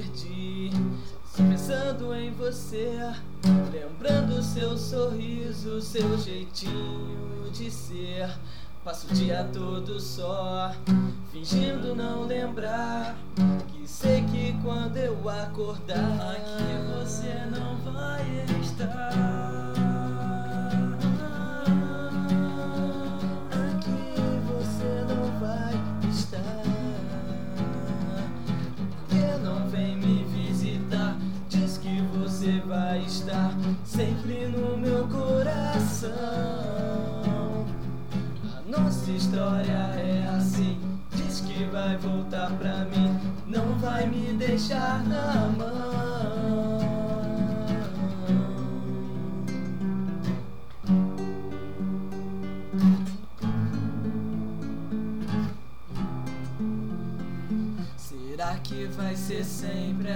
perdi. Só pensando em você, lembrando seu sorriso, seu jeitinho de ser. Passo o dia todo só, fingindo não lembrar, que sei que quando eu acordar aqui você não vai estar. Aqui você não vai estar. Porque não vem me visitar? Diz que você vai estar sempre no meu coração. Nossa história é assim, diz que vai voltar pra mim, não vai me deixar na mão. Será que vai ser sempre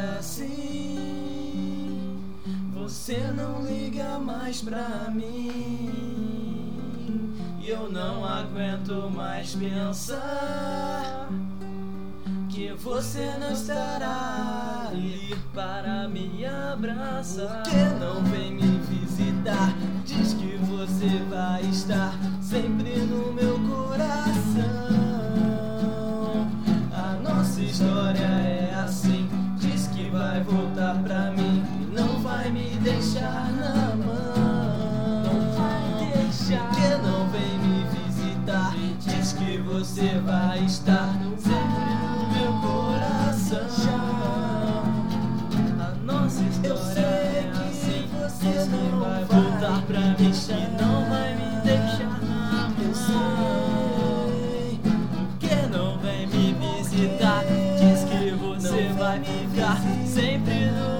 assim? Você não liga mais pra mim. Eu não aguento mais pensar que você não estará ali para me abraçar. Por que não vem me visitar? Diz que você vai estar sempre no meu coração. A nossa história é assim, diz que vai voltar pra mim e não vai me deixar na mão. Que não vem me visitar? Diz que você vai estar sempre no meu coração. A nossa história é assim, diz que vai voltar pra mim e não vai me deixar na mão. Que não vem me visitar? Diz que você vai ficar sempre no